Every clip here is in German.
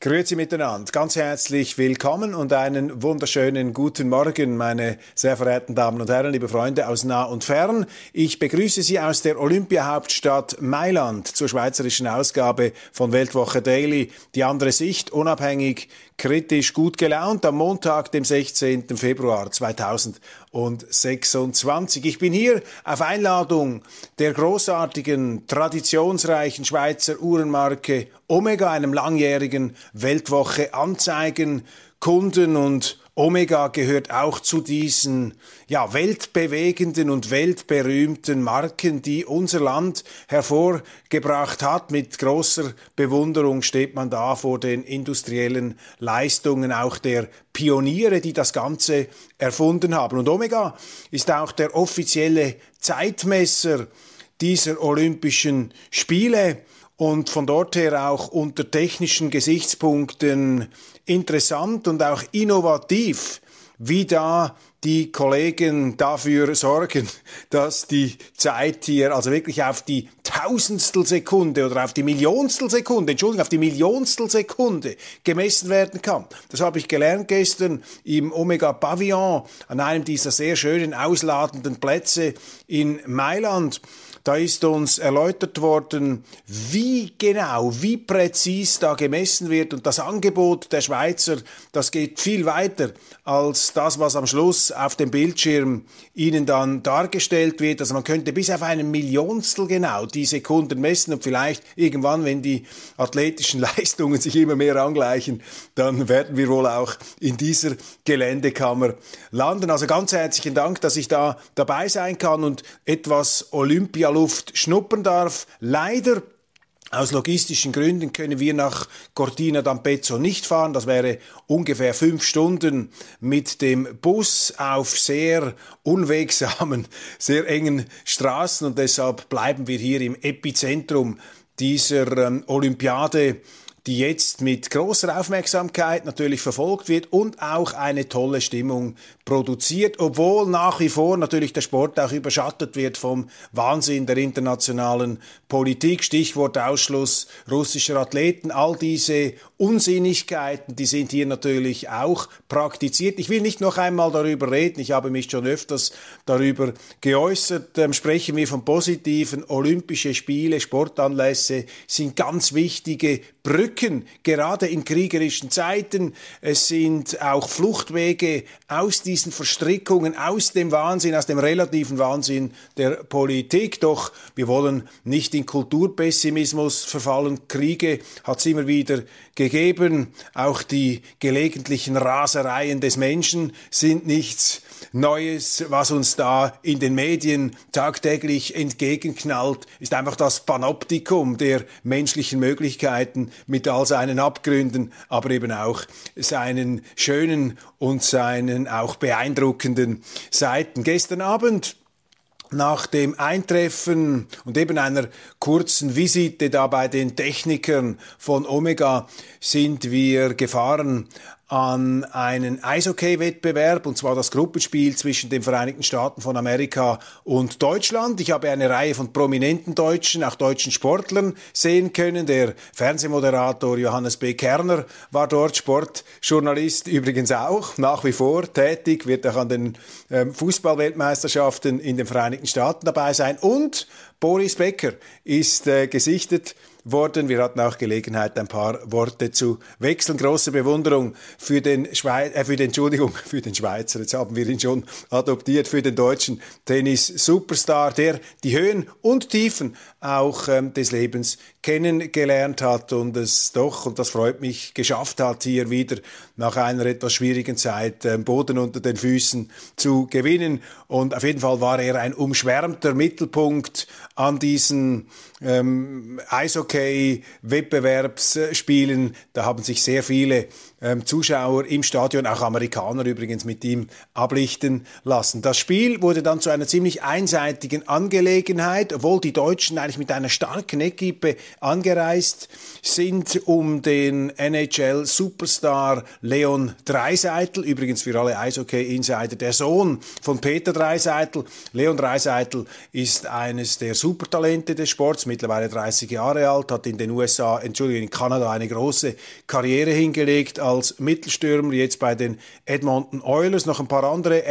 Grüezi miteinander, ganz herzlich willkommen und einen wunderschönen guten Morgen, meine sehr verehrten Damen und Herren, liebe Freunde aus nah und fern. Ich begrüße Sie aus der Olympiahauptstadt Mailand zur schweizerischen Ausgabe von Weltwoche Daily. Die andere Sicht, unabhängig, kritisch, gut gelaunt, am Montag, dem 16. Februar 2026. Ich bin hier auf Einladung der großartigen, traditionsreichen Schweizer Uhrenmarke Omega, einem langjährigen Weltwoche-Anzeigen-Kunden, und Omega gehört auch zu diesen weltbewegenden und weltberühmten Marken, die unser Land hervorgebracht hat. Mit großer Bewunderung steht man da vor den industriellen Leistungen auch der Pioniere, die das Ganze erfunden haben. Und Omega ist auch der offizielle Zeitmesser dieser Olympischen Spiele und von dort her auch unter technischen Gesichtspunkten interessant und auch innovativ, wie da die Kollegen dafür sorgen, dass die Zeit hier also wirklich auf die Tausendstel Sekunde oder auf die Millionstel Sekunde, auf die Millionstel Sekunde gemessen werden kann. Das habe ich gelernt gestern im Omega Pavillon an einem dieser sehr schönen, ausladenden Plätze in Mailand. Da ist uns erläutert worden, wie genau, wie präzis da gemessen wird. Und das Angebot der Schweizer, das geht viel weiter als das, was am Schluss auf dem Bildschirm Ihnen dann dargestellt wird. Also man könnte bis auf einen Millionstel genau die Sekunden messen, und vielleicht irgendwann, wenn die athletischen Leistungen sich immer mehr angleichen, dann werden wir wohl auch in dieser Geländekammer landen. Also ganz herzlichen Dank, dass ich da dabei sein kann und etwas Olympialuft schnuppern darf. Leider aus logistischen Gründen können wir nach Cortina d'Ampezzo nicht fahren. Das wäre ungefähr 5 Stunden mit dem Bus auf sehr unwegsamen, sehr engen Straßen, und deshalb bleiben wir hier im Epizentrum dieser Olympiade, die jetzt mit großer Aufmerksamkeit natürlich verfolgt wird und auch eine tolle Stimmung produziert, obwohl nach wie vor natürlich der Sport auch überschattet wird vom Wahnsinn der internationalen Politik. Stichwort Ausschluss russischer Athleten. All diese Unsinnigkeiten, die sind hier natürlich auch praktiziert. Ich will nicht noch einmal darüber reden, ich habe mich schon öfters darüber geäußert. Sprechen wir von Positiven. Olympische Spiele, Sportanlässe sind ganz wichtige Brücken, gerade in kriegerischen Zeiten. Es sind auch Fluchtwege aus diesen Verstrickungen, aus dem Wahnsinn, aus dem relativen Wahnsinn der Politik. Doch wir wollen nicht in Kulturpessimismus verfallen. Kriege hat es immer wieder gegeben. Auch die gelegentlichen Rasereien des Menschen sind nichts Neues. Was uns da in den Medien tagtäglich entgegenknallt, ist einfach das Panoptikum der menschlichen Möglichkeiten mit all seinen Abgründen, aber eben auch seinen schönen und seinen auch beeindruckenden Seiten. Gestern Abend, nach dem Eintreffen und eben einer kurzen Visite da bei den Technikern von Omega, sind wir gefahren an einen Eishockey-Wettbewerb, und zwar das Gruppenspiel zwischen den Vereinigten Staaten von Amerika und Deutschland. Ich habe eine Reihe von prominenten Deutschen, auch deutschen Sportlern sehen können. Der Fernsehmoderator Johannes B. Kerner war dort, Sportjournalist übrigens auch, nach wie vor tätig, wird auch an den Fußball-Weltmeisterschaften in den Vereinigten Staaten dabei sein. Und Boris Becker ist gesichtet worden. Wir hatten auch Gelegenheit, ein paar Worte zu wechseln. Große Bewunderung für den Schweizer, jetzt haben wir ihn schon adoptiert, für den deutschen Tennis-Superstar, der die Höhen und Tiefen auch des Lebens kennengelernt hat und es doch, und das freut mich, geschafft hat, hier wieder nach einer etwas schwierigen Zeit Boden unter den Füßen zu gewinnen. Und auf jeden Fall war er ein umschwärmter Mittelpunkt an diesen Eishockey-Wettbewerbsspielen. Da haben sich sehr viele Zuschauer im Stadion, auch Amerikaner übrigens, mit ihm ablichten lassen. Das Spiel wurde dann zu einer ziemlich einseitigen Angelegenheit, obwohl die Deutschen eigentlich mit einer starken Equipe angereist sind, um den NHL-Superstar Leon Draisaitl, übrigens für alle Eishockey-Insider der Sohn von Peter Draisaitl. Leon Draisaitl ist eines der Supertalente des Sports, mittlerweile 30 Jahre alt, hat in Kanada eine große Karriere hingelegt als Mittelstürmer, jetzt bei den Edmonton Oilers, noch ein paar andere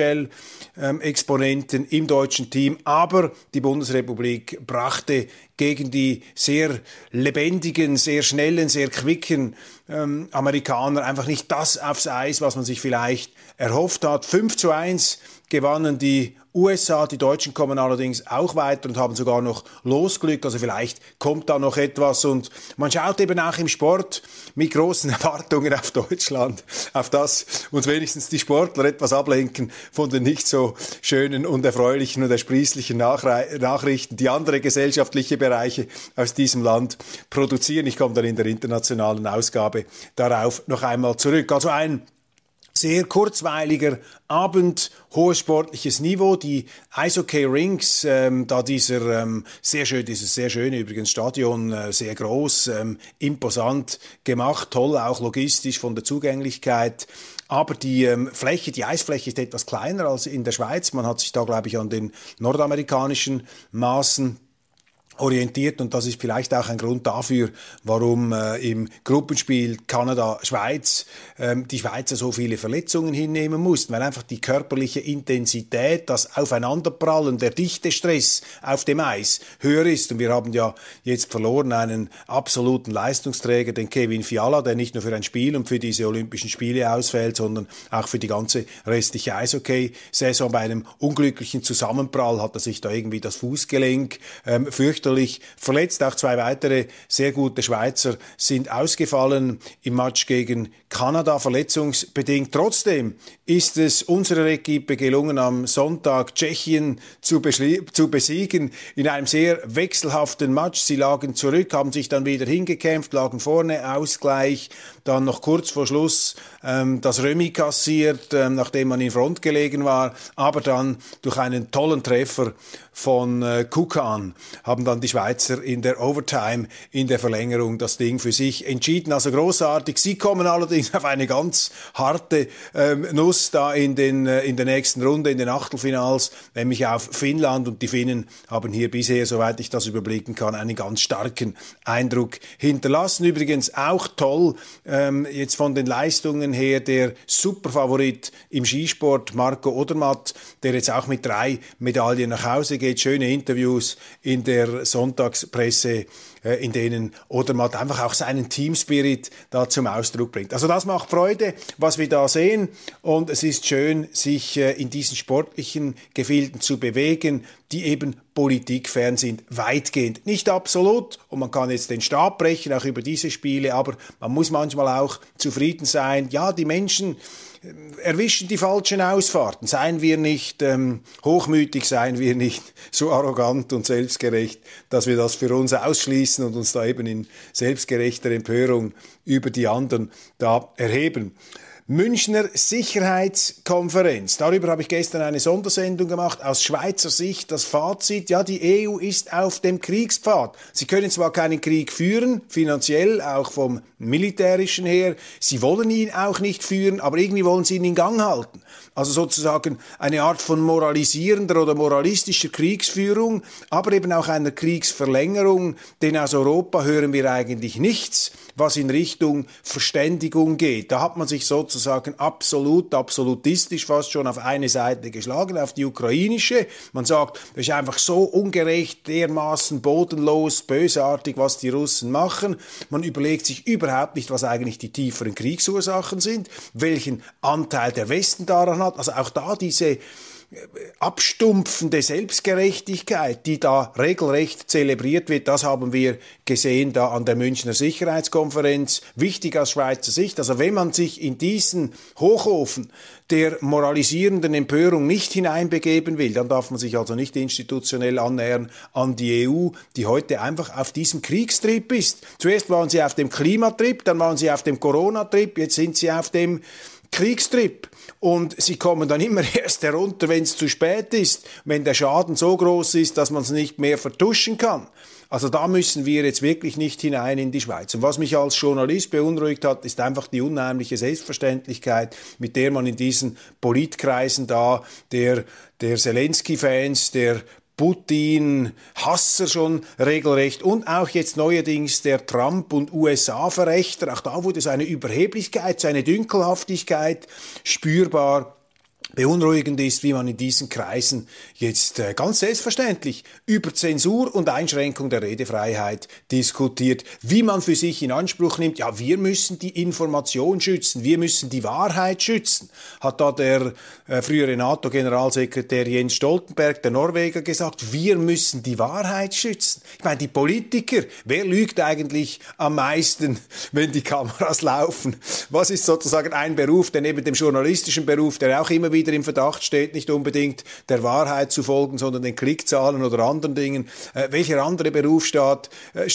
NHL-Exponenten im deutschen Team, aber die Bundesrepublik brachte gegen die sehr lebendigen, sehr schnellen, sehr quicken Amerikaner einfach nicht das aufs Eis, was man sich vielleicht erhofft hat. 5:1 gewannen die USA, die Deutschen kommen allerdings auch weiter und haben sogar noch Losglück, also vielleicht kommt da noch etwas und man schaut eben auch im Sport mit großen Erwartungen auf Deutschland, auf das uns wenigstens die Sportler etwas ablenken von den nicht so schönen und erfreulichen und ersprießlichen Nachrichten, die andere gesellschaftliche Bereiche aus diesem Land produzieren. Ich komme dann in der internationalen Ausgabe darauf noch einmal zurück. Also ein sehr kurzweiliger Abend, hohes sportliches Niveau, die Eishockey-Rinks, da dieses sehr schöne übrigens Stadion, sehr groß, imposant gemacht, toll auch logistisch von der Zugänglichkeit. Aber die Eisfläche ist etwas kleiner als in der Schweiz. Man hat sich da, glaube ich, an den nordamerikanischen Maßen orientiert und das ist vielleicht auch ein Grund dafür, warum im Gruppenspiel Kanada-Schweiz die Schweizer so viele Verletzungen hinnehmen mussten, weil einfach die körperliche Intensität, das Aufeinanderprallen, der dichte Stress auf dem Eis höher ist. Und wir haben ja jetzt verloren einen absoluten Leistungsträger, den Kevin Fiala, der nicht nur für ein Spiel und für diese Olympischen Spiele ausfällt, sondern auch für die ganze restliche Eishockey-Saison. Bei einem unglücklichen Zusammenprall hat er sich da irgendwie das Fußgelenk fürchterlich verletzt. Auch zwei weitere sehr gute Schweizer sind ausgefallen im Match gegen Kanada, verletzungsbedingt. Trotzdem ist es unserer Equipe gelungen, am Sonntag Tschechien zu besiegen in einem sehr wechselhaften Match. Sie lagen zurück, haben sich dann wieder hingekämpft, lagen vorne, Ausgleich, dann noch kurz vor Schluss das Remis kassiert, nachdem man in Front gelegen war, aber dann durch einen tollen Treffer von Kukan haben dann die Schweizer in der Overtime, in der Verlängerung das Ding für sich entschieden. Also großartig. Sie kommen allerdings auf eine ganz harte Nuss da in der nächsten Runde, in den Achtelfinals, nämlich auf Finnland, und die Finnen haben hier bisher, soweit ich das überblicken kann, einen ganz starken Eindruck hinterlassen. Übrigens auch toll, jetzt von den Leistungen her, der Superfavorit im Skisport, Marco Odermatt, der jetzt auch mit 3 Medaillen nach Hause geht. Schöne Interviews in der Sonntagspresse, in denen Odermatt einfach auch seinen Teamspirit da zum Ausdruck bringt. Also das macht Freude, was wir da sehen, und es ist schön, sich in diesen sportlichen Gefilden zu bewegen, die eben politikfern sind, weitgehend. Nicht absolut, und man kann jetzt den Stab brechen, auch über diese Spiele, aber man muss manchmal auch zufrieden sein. Ja, die Menschen erwischen die falschen Ausfahrten. Seien wir nicht hochmütig, seien wir nicht so arrogant und selbstgerecht, dass wir das für uns ausschließen und uns da eben in selbstgerechter Empörung über die anderen da erheben. Münchner Sicherheitskonferenz. Darüber habe ich gestern eine Sondersendung gemacht. Aus Schweizer Sicht das Fazit: Ja, die EU ist auf dem Kriegspfad. Sie können zwar keinen Krieg führen, finanziell, auch vom militärischen her. Sie wollen ihn auch nicht führen, aber irgendwie wollen sie ihn in Gang halten. Also sozusagen eine Art von moralisierender oder moralistischer Kriegsführung, aber eben auch einer Kriegsverlängerung. Denn aus Europa hören wir eigentlich nichts, was in Richtung Verständigung geht. Da hat man sich sozusagen absolutistisch fast schon auf eine Seite geschlagen, auf die ukrainische. Man sagt, das ist einfach so ungerecht, dermaßen bodenlos, bösartig, was die Russen machen. Man überlegt sich überhaupt nicht, was eigentlich die tieferen Kriegsursachen sind, welchen Anteil der Westen daran hat. Also auch da diese abstumpfende Selbstgerechtigkeit, die da regelrecht zelebriert wird, das haben wir gesehen da an der Münchner Sicherheitskonferenz. Wichtig aus Schweizer Sicht, also wenn man sich in diesen Hochofen der moralisierenden Empörung nicht hineinbegeben will, dann darf man sich also nicht institutionell annähern an die EU, die heute einfach auf diesem Kriegstrip ist. Zuerst waren sie auf dem Klimatrip, dann waren sie auf dem Corona-Trip, jetzt sind sie auf dem Kriegstrip. Und sie kommen dann immer erst herunter, wenn es zu spät ist, wenn der Schaden so groß ist, dass man es nicht mehr vertuschen kann. Also da müssen wir jetzt wirklich nicht hinein in die Schweiz. Und was mich als Journalist beunruhigt hat, ist einfach die unheimliche Selbstverständlichkeit, mit der man in diesen Politkreisen da, der Zelensky-Fans, der Putin-Hasser schon regelrecht und auch jetzt neuerdings der Trump- und USA-Verächter. Auch da wurde so eine Überheblichkeit, so eine Dünkelhaftigkeit spürbar. Beunruhigend ist, wie man in diesen Kreisen jetzt ganz selbstverständlich über Zensur und Einschränkung der Redefreiheit diskutiert, wie man für sich in Anspruch nimmt, ja, wir müssen die Information schützen, wir müssen die Wahrheit schützen, hat da der frühere NATO-Generalsekretär Jens Stoltenberg, der Norweger, gesagt, wir müssen die Wahrheit schützen. Ich meine, die Politiker, wer lügt eigentlich am meisten, wenn die Kameras laufen? Was ist sozusagen ein Beruf, der neben dem journalistischen Beruf, der auch immer wieder im Verdacht steht, nicht unbedingt der Wahrheit zu folgen, sondern den Klickzahlen oder anderen Dingen. Welcher andere Berufsstand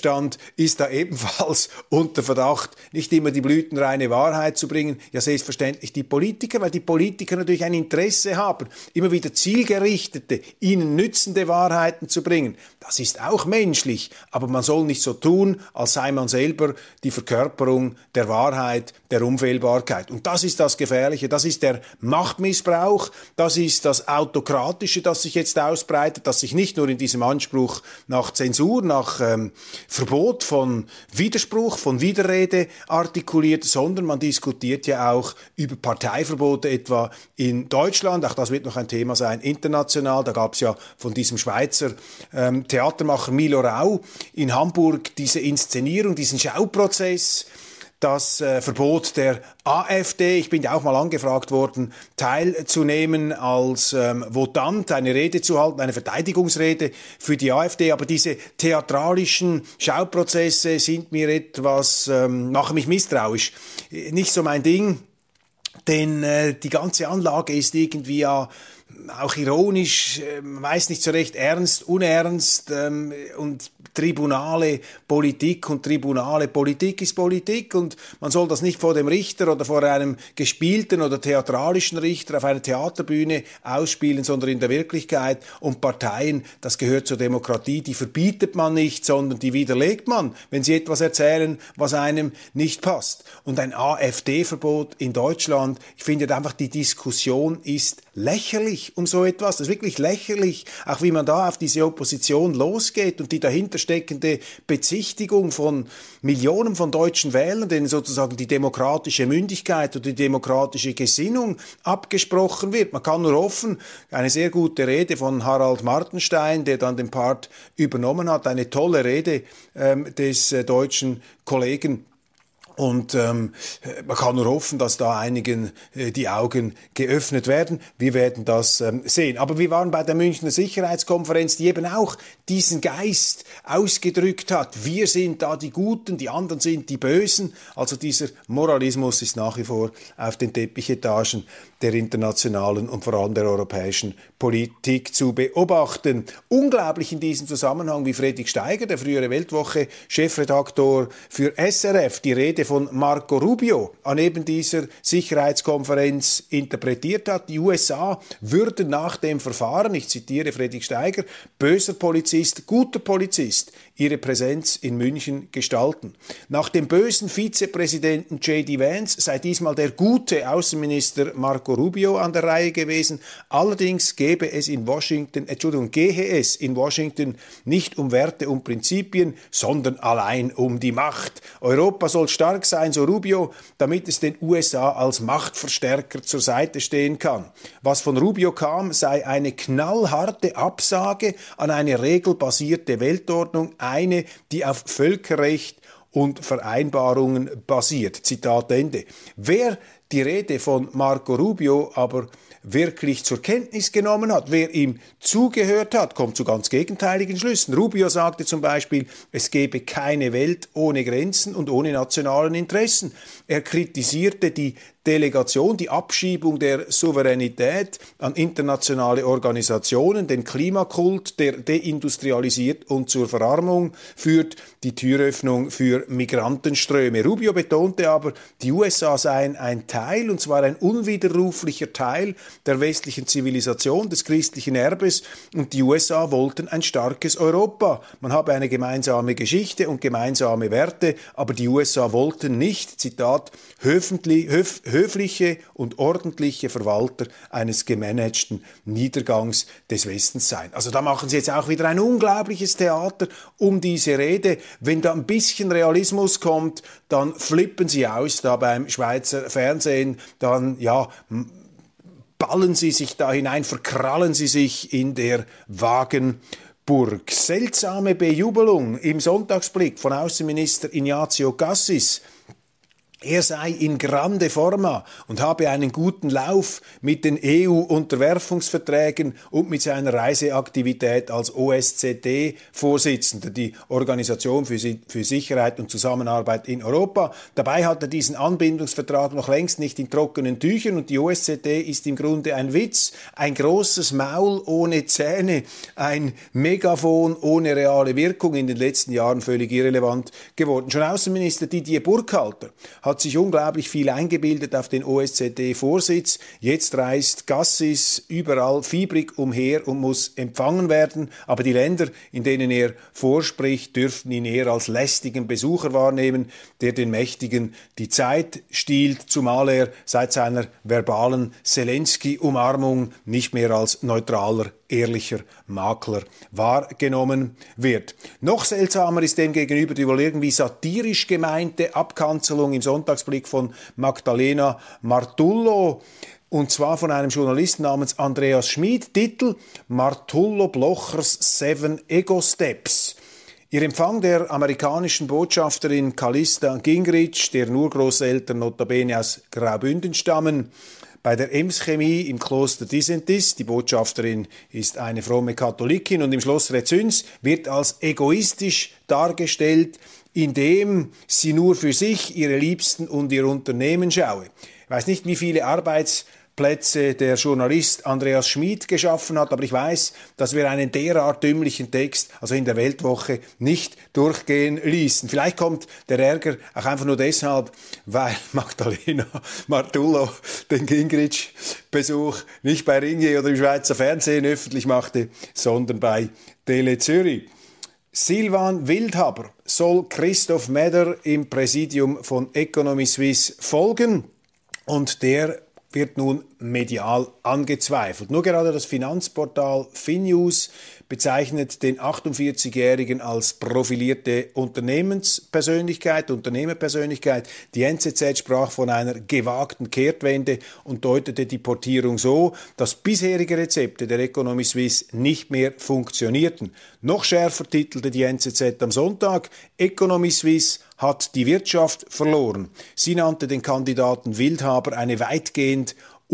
ist da ebenfalls unter Verdacht, nicht immer die blütenreine Wahrheit zu bringen? Ja, selbstverständlich die Politiker, weil die Politiker natürlich ein Interesse haben, immer wieder zielgerichtete, ihnen nützende Wahrheiten zu bringen. Das ist auch menschlich, aber man soll nicht so tun, als sei man selber die Verkörperung der Wahrheit, der Unfehlbarkeit. Und das ist das Gefährliche, das ist der Machtmissbrauch, das ist das Autokratische, das sich jetzt ausbreitet, das sich nicht nur in diesem Anspruch nach Zensur, nach Verbot von Widerspruch, von Widerrede artikuliert, sondern man diskutiert ja auch über Parteiverbote, etwa in Deutschland, auch das wird noch ein Thema sein, international. Da gab es ja von diesem Schweizer Theatermacher Milo Rau in Hamburg diese Inszenierung, diesen Schauprozess, das Verbot der AfD. Ich bin ja auch mal angefragt worden, teilzunehmen als Votant, eine Rede zu halten, eine Verteidigungsrede für die AfD. Aber diese theatralischen Schauprozesse sind mir etwas, machen mich misstrauisch. Nicht so mein Ding, denn die ganze Anlage ist irgendwie ja auch ironisch, weiß nicht so recht, ernst, unernst und tribunale Politik und tribunale Politik ist Politik und man soll das nicht vor dem Richter oder vor einem gespielten oder theatralischen Richter auf einer Theaterbühne ausspielen, sondern in der Wirklichkeit. Und Parteien, das gehört zur Demokratie, die verbietet man nicht, sondern die widerlegt man, wenn sie etwas erzählen, was einem nicht passt. Und ein AfD-Verbot in Deutschland, ich finde einfach, die Diskussion ist lächerlich um so etwas. Das ist wirklich lächerlich, auch wie man da auf diese Opposition losgeht und die dahinter steckende Bezichtigung von Millionen von deutschen Wählern, denen sozusagen die demokratische Mündigkeit oder die demokratische Gesinnung abgesprochen wird. Man kann nur hoffen, eine sehr gute Rede von Harald Martenstein, der dann den Part übernommen hat, eine tolle Rede des deutschen Kollegen. Und man kann nur hoffen, dass da einigen die Augen geöffnet werden. Wir werden das sehen. Aber wir waren bei der Münchner Sicherheitskonferenz, die eben auch diesen Geist ausgedrückt hat. Wir sind da die Guten, die anderen sind die Bösen. Also dieser Moralismus ist nach wie vor auf den Teppichetagen der internationalen und vor allem der europäischen Politik zu beobachten. Unglaublich in diesem Zusammenhang, wie Fredrik Steiger, der frühere Weltwoche-Chefredaktor für SRF, die Rede von Marco Rubio an eben dieser Sicherheitskonferenz interpretiert hat. Die USA würden nach dem Verfahren, ich zitiere Fredrik Steiger, böser Polizist, guter Polizist, ihre Präsenz in München gestalten. Nach dem bösen Vizepräsidenten J.D. Vance sei diesmal der gute Außenminister Marco Rubio an der Reihe gewesen. Allerdings gehe es in Washington nicht um Werte und Prinzipien, sondern allein um die Macht. Europa soll stark sein, so Rubio, damit es den USA als Machtverstärker zur Seite stehen kann. Was von Rubio kam, sei eine knallharte Absage an eine regelbasierte Weltordnung, eine, die auf Völkerrecht und Vereinbarungen basiert. Zitat Ende. Wer die Rede von Marco Rubio aber wirklich zur Kenntnis genommen hat. Wer ihm zugehört hat, kommt zu ganz gegenteiligen Schlüssen. Rubio sagte zum Beispiel, es gebe keine Welt ohne Grenzen und ohne nationalen Interessen. Er kritisierte die Delegation, die Abschiebung der Souveränität an internationale Organisationen, den Klimakult, der deindustrialisiert und zur Verarmung führt, die Türöffnung für Migrantenströme. Rubio betonte aber, die USA seien ein Teil, und zwar ein unwiderruflicher Teil der westlichen Zivilisation, des christlichen Erbes, und die USA wollten ein starkes Europa. Man habe eine gemeinsame Geschichte und gemeinsame Werte, aber die USA wollten nicht, Zitat, höfliche und ordentliche Verwalter eines gemanagten Niedergangs des Westens sein. Also da machen Sie jetzt auch wieder ein unglaubliches Theater um diese Rede. Wenn da ein bisschen Realismus kommt, dann flippen Sie aus da beim Schweizer Fernsehen, dann ja, ballen Sie sich da hinein, verkrallen Sie sich in der Wagenburg. Seltsame Bejubelung im Sonntagsblick von Außenminister Ignazio Cassis. Er sei in grande forma und habe einen guten Lauf mit den EU-Unterwerfungsverträgen und mit seiner Reiseaktivität als OSZE-Vorsitzender, die Organisation für Sicherheit und Zusammenarbeit in Europa. Dabei hat er diesen Anbindungsvertrag noch längst nicht in trockenen Tüchern, und die OSZE ist im Grunde ein Witz, ein großes Maul ohne Zähne, ein Megafon ohne reale Wirkung, in den letzten Jahren völlig irrelevant geworden. Schon Außenminister Didier Burkhalter hat sich unglaublich viel eingebildet auf den OSZE-Vorsitz. Jetzt reist Cassis überall fiebrig umher und muss empfangen werden. Aber die Länder, in denen er vorspricht, dürften ihn eher als lästigen Besucher wahrnehmen, der den Mächtigen die Zeit stiehlt, zumal er seit seiner verbalen Zelensky-Umarmung nicht mehr als neutraler, ehrlicher Makler wahrgenommen wird. Noch seltsamer ist demgegenüber die wohl irgendwie satirisch gemeinte Abkanzelung im Sonntagsblick von Magdalena Martullo, und zwar von einem Journalisten namens Andreas Schmid. Titel: Martullo Blochers 7 Ego Steps. Ihr Empfang der amerikanischen Botschafterin Callista Gingrich, deren Urgroßeltern notabene aus Graubünden stammen, bei der Ems Chemie im Kloster Disentis, die Botschafterin ist eine fromme Katholikin, und im Schloss Rezüns wird als egoistisch dargestellt, indem sie nur für sich, ihre Liebsten und ihr Unternehmen schaue. Ich weiß nicht, wie viele Arbeitsplätze der Journalist Andreas Schmid geschaffen hat, aber ich weiß, dass wir einen derart dümmlichen Text, also in der Weltwoche, nicht durchgehen ließen. Vielleicht kommt der Ärger auch einfach nur deshalb, weil Magdalena Martullo den Gingrich-Besuch nicht bei Ringier oder im Schweizer Fernsehen öffentlich machte, sondern bei Tele Zürich. Silvan Wildhaber soll Christoph Meder im Präsidium von Economy Suisse folgen, und der wird nun medial angezweifelt. Nur gerade das Finanzportal Finews bezeichnet den 48-Jährigen als profilierte Unternehmerpersönlichkeit. Die NZZ sprach von einer gewagten Kehrtwende und deutete die Portierung so, dass bisherige Rezepte der Economy Suisse nicht mehr funktionierten. Noch schärfer titelte die NZZ am Sonntag: Economy Suisse hat die Wirtschaft verloren. Sie nannte den Kandidaten Wildhaber einen weitgehend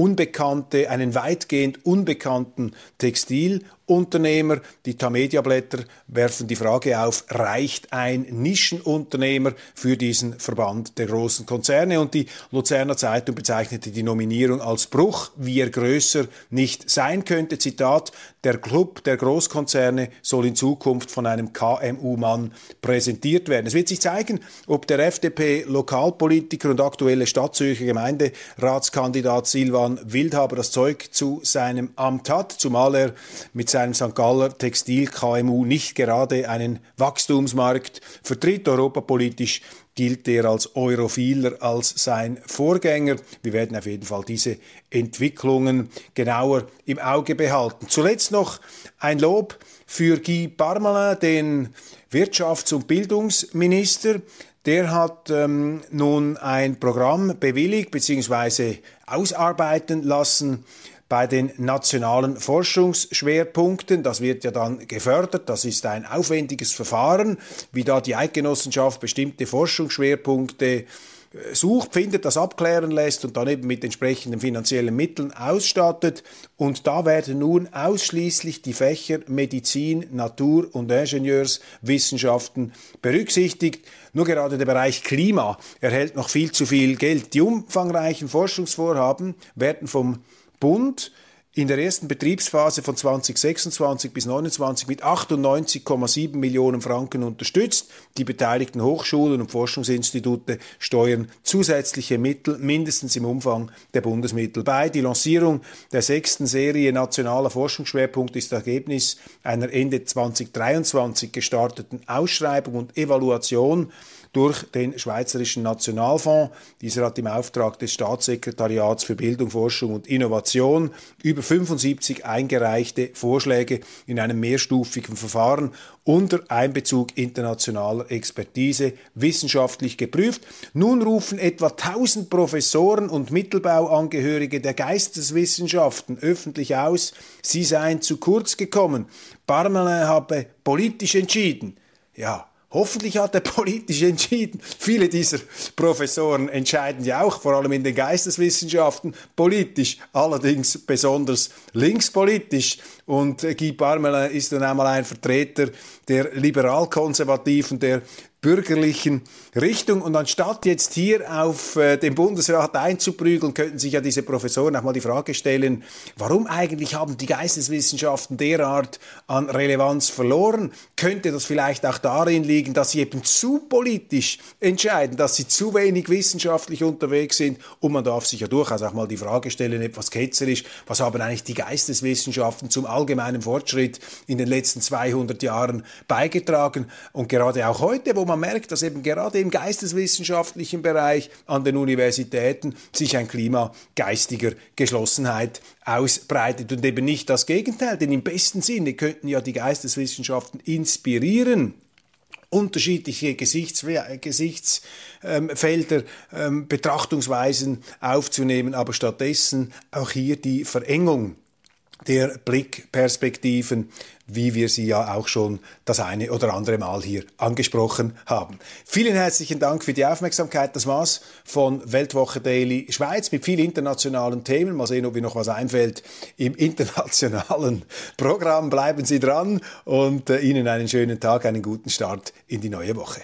unbekannten Textilunternehmer. Die Tamedia-Blätter werfen die Frage auf: Reicht ein Nischenunternehmer für diesen Verband der großen Konzerne? Und die Luzerner Zeitung bezeichnete die Nominierung als Bruch, wie er größer nicht sein könnte. Zitat: Der Club der Großkonzerne soll in Zukunft von einem KMU-Mann präsentiert werden. Es wird sich zeigen, ob der FDP-Lokalpolitiker und aktuelle Stadtzürcher Gemeinderatskandidat Silvan Wildhaber das Zeug zu seinem Amt hat, zumal er mit seinem St. Galler Textil-KMU nicht gerade einen Wachstumsmarkt vertritt. Europapolitisch gilt er als europhiler als sein Vorgänger. Wir werden auf jeden Fall diese Entwicklungen genauer im Auge behalten. Zuletzt noch ein Lob für Guy Parmelin, den Wirtschafts- und Bildungsminister. Der hat nun ein Programm bewilligt bzw. ausarbeiten lassen bei den nationalen Forschungsschwerpunkten. Das wird ja dann gefördert. Das ist ein aufwendiges Verfahren, wie da die Eidgenossenschaft bestimmte Forschungsschwerpunkte sucht, findet, das abklären lässt und dann eben mit entsprechenden finanziellen Mitteln ausstattet. Und da werden nun ausschließlich die Fächer Medizin, Natur- und Ingenieurswissenschaften berücksichtigt. Nur gerade der Bereich Klima erhält noch viel zu viel Geld. Die umfangreichen Forschungsvorhaben werden vom Bund in der ersten Betriebsphase von 2026 bis 2029 mit 98,7 Millionen Franken unterstützt. Die beteiligten Hochschulen und Forschungsinstitute steuern zusätzliche Mittel mindestens im Umfang der Bundesmittel bei. Die Lancierung der 6. Serie nationaler Forschungsschwerpunkte ist Ergebnis einer Ende 2023 gestarteten Ausschreibung und Evaluation durch den Schweizerischen Nationalfonds. Dieser hat im Auftrag des Staatssekretariats für Bildung, Forschung und Innovation über 75 eingereichte Vorschläge in einem mehrstufigen Verfahren unter Einbezug internationaler Expertise wissenschaftlich geprüft. Nun rufen etwa 1000 Professoren und Mittelbauangehörige der Geisteswissenschaften öffentlich aus, sie seien zu kurz gekommen. Parmelin habe politisch entschieden. Ja, hoffentlich hat er politisch entschieden. Viele dieser Professoren entscheiden ja auch, vor allem in den Geisteswissenschaften, politisch, allerdings besonders linkspolitisch. Und Guy Parmelin ist dann einmal ein Vertreter der liberal-konservativen, der bürgerlichen Richtung. Und anstatt jetzt hier auf den Bundesrat einzuprügeln, könnten sich ja diese Professoren auch mal die Frage stellen, warum eigentlich haben die Geisteswissenschaften derart an Relevanz verloren? Könnte das vielleicht auch darin liegen, dass sie eben zu politisch entscheiden, dass sie zu wenig wissenschaftlich unterwegs sind? Und man darf sich ja durchaus auch mal die Frage stellen, etwas ketzerisch, was haben eigentlich die Geisteswissenschaften zum allgemeinen Fortschritt in den letzten 200 Jahren beigetragen? Und gerade auch heute, wo man merkt, dass eben gerade im geisteswissenschaftlichen Bereich an den Universitäten sich ein Klima geistiger Geschlossenheit ausbreitet und eben nicht das Gegenteil, denn im besten Sinne könnten ja die Geisteswissenschaften inspirieren, unterschiedliche Gesichtsfelder, Betrachtungsweisen aufzunehmen, aber stattdessen auch hier die Verengung der Blickperspektiven, wie wir sie ja auch schon das eine oder andere Mal hier angesprochen haben. Vielen herzlichen Dank für die Aufmerksamkeit. Das war's von Weltwoche Daily Schweiz mit vielen internationalen Themen. Mal sehen, ob mir noch was einfällt im internationalen Programm. Bleiben Sie dran und Ihnen einen schönen Tag, einen guten Start in die neue Woche.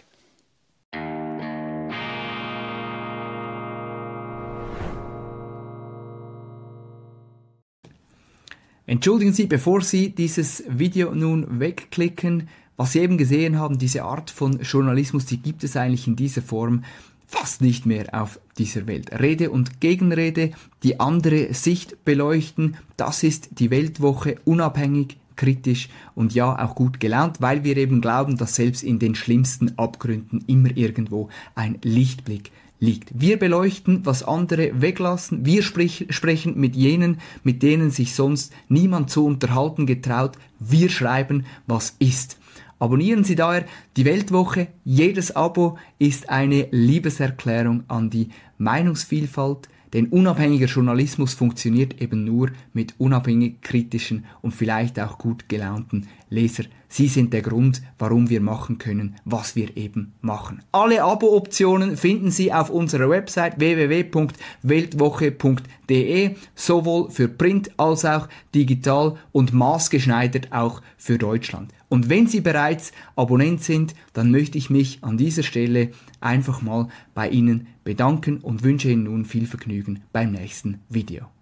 Entschuldigen Sie, bevor Sie dieses Video nun wegklicken, was Sie eben gesehen haben, diese Art von Journalismus, die gibt es eigentlich in dieser Form fast nicht mehr auf dieser Welt. Rede und Gegenrede, die andere Sicht beleuchten, das ist die Weltwoche, unabhängig, kritisch und ja auch gut gelaunt, weil wir eben glauben, dass selbst in den schlimmsten Abgründen immer irgendwo ein Lichtblick liegt. Wir beleuchten, was andere weglassen. Wir sprechen mit jenen, mit denen sich sonst niemand zu unterhalten getraut. Wir schreiben, was ist. Abonnieren Sie daher die Weltwoche. Jedes Abo ist eine Liebeserklärung an die Meinungsvielfalt. Denn unabhängiger Journalismus funktioniert eben nur mit unabhängig kritischen und vielleicht auch gut gelaunten Leser. Sie sind der Grund, warum wir machen können, was wir eben machen. Alle Abo-Optionen finden Sie auf unserer Website www.weltwoche.de, sowohl für Print als auch digital und maßgeschneidert auch für Deutschland. Und wenn Sie bereits Abonnent sind, dann möchte ich mich an dieser Stelle einfach mal bei Ihnen bedanken und wünsche Ihnen nun viel Vergnügen beim nächsten Video.